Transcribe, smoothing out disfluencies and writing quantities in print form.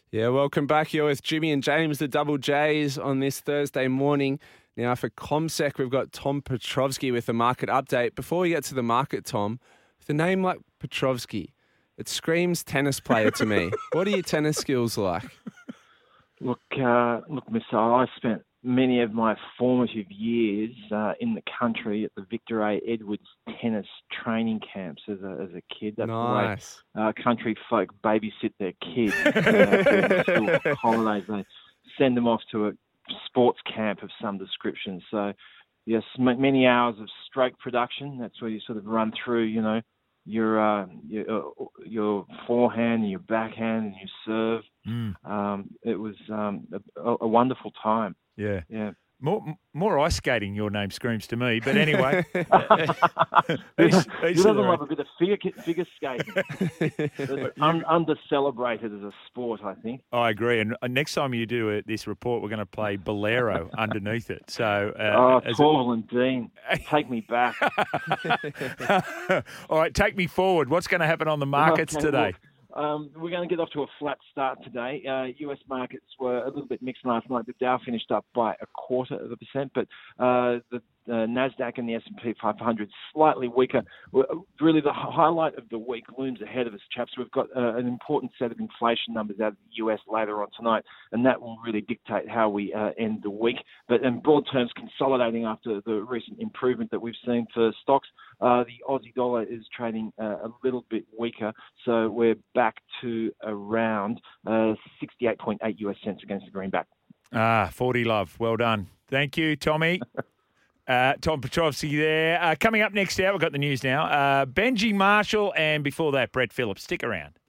Yeah, welcome back. You're with Jimmy and James, the Double J's, on this Thursday morning. Now, for CommSec, we've got Tom Petrovsky with the market update. Before we get to the market, Tom, with a name like Petrovsky, it screams tennis player to me. What are your tennis skills like? Look, Mister, I spent many of my formative years in the country at the Victor A. Edwards tennis training camps as a kid. That's Nice. the way country folk babysit their kids during school holidays. They send them off to a sports camp of some description. So, yes, many hours of stroke production. That's where you sort of run through, your forehand and your backhand and your serve. It was a wonderful time. Yeah. Yeah. More ice skating, your name screams to me. But anyway. You doesn't love a bit of figure skating. It's under-celebrated as a sport, I think. I agree. And next time you do this report, we're going to play Bolero underneath it. So, Torval and Dean, take me back. All right, take me forward. What's going to happen on the markets today? We're going to get off to a flat start today. US markets were a little bit mixed last night. The Dow finished up by 0.25%, but the Nasdaq and the S&P 500 slightly weaker. Really, the highlight of the week looms ahead of us, chaps. We've got an important set of inflation numbers out of the US later on tonight, and that will really dictate how we end the week. But in broad terms, consolidating after the recent improvement that we've seen for stocks, the Aussie dollar is trading a little bit weaker, so we're back to around 68.8 US cents against the greenback. 40 love. Well done. Thank you, Tommy. Tom Petrovsky there. Coming up next hour, we've got the news now. Benji Marshall, and before that, Brett Phillips. Stick around.